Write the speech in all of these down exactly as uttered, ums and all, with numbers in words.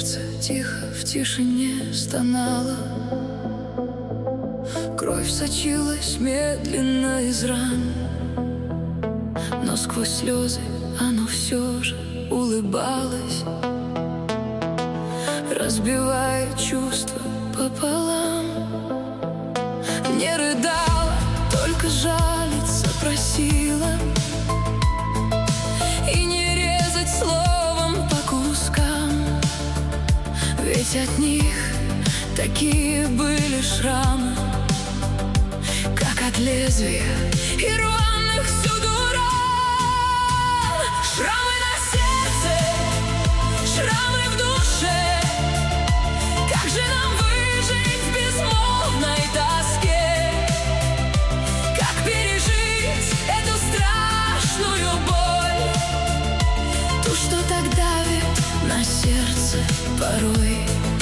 сердце тихо в тишине стонало. Кровь сочилась медленно из ран, но сквозь слезы оно все же улыбалось, разбивая чувства пополам. Не рыдала, только жалиться просила, и не резать словом по кускам, ведь от них такие были шрамы, как от лезвия и рваных всюду ран. Шрамы на сердце, шрамы в душе. Как же нам выжить в безмолвной тоске? Как пережить эту страшную боль, ту, что так давит на сердце порой?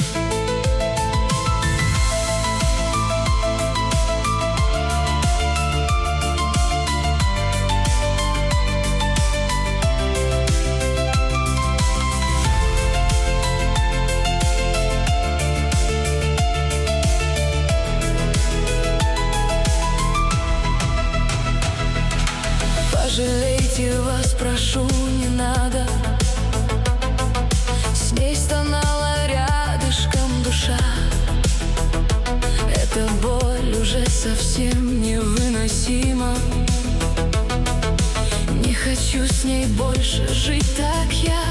Пожалейте, вас прошу, не надо. С ней стонала рядышком душа. Эта боль уже совсем невыносима. Не хочу с ней больше жить так я.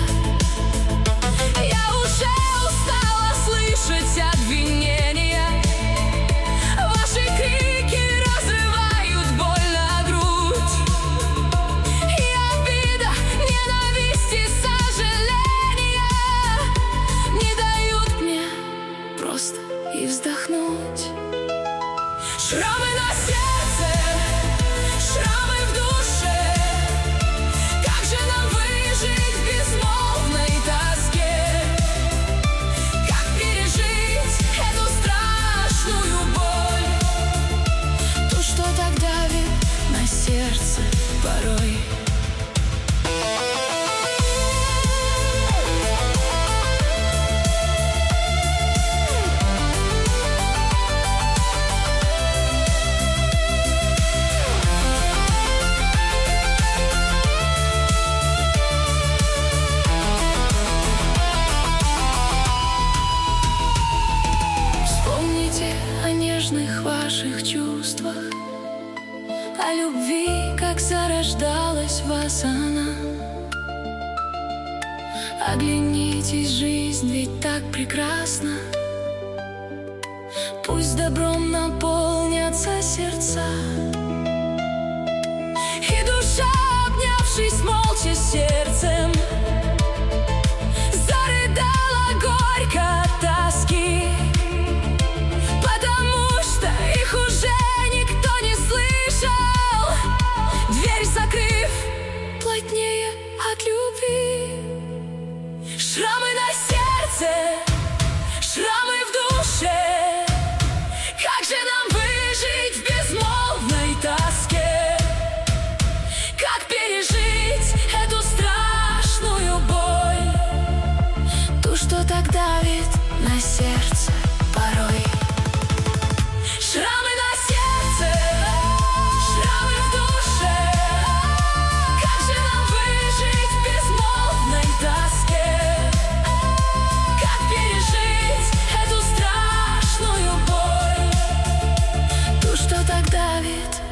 Я уже устала слышать обвинения. Ваши крики разрывают боль на грудь. И обида, ненависть и сожаление не дают мне просто и вздохнуть. Шрамы на сердце, шрамы в душе. Как же нам выжить в безмолвной тоске? Как пережить эту страшную боль, ту, что так давит на сердце порой? О нежных ваших чувствах, о любви, как зарождалась в вас она. Оглянитесь, жизнь ведь так прекрасна. Пусть добром наполнятся сердца, и душа, обнявшись молча с сердцем, зарыдала горько от тоски. Закрыв плотнее от любви. Шрамы на сердце, шрамы в душе. Как же нам выжить в безмолвной тоске? Как пережить эту страшную боль, ту, что так давит на сердце порой? Шрамы на сердце, шрамы в душе. Как же нам выжить в безмолвной тоске? Как пережить эту страшную боль, ту, что так давит